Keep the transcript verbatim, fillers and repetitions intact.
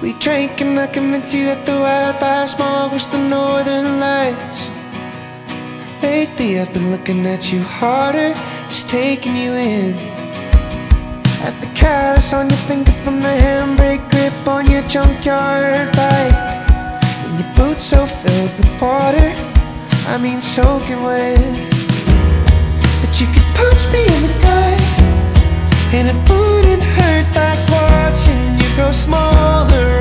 We drank and I convinced you that the wildfire smoke was the northern lights. Lately I've been looking at you harder, just taking you in. At the callus on your finger from the handbrake grip on your junkyard bike, and your boots so filled with water, I mean soaking wet. But you could punch me in the gut, and it wouldn't hurt like watching you grow smaller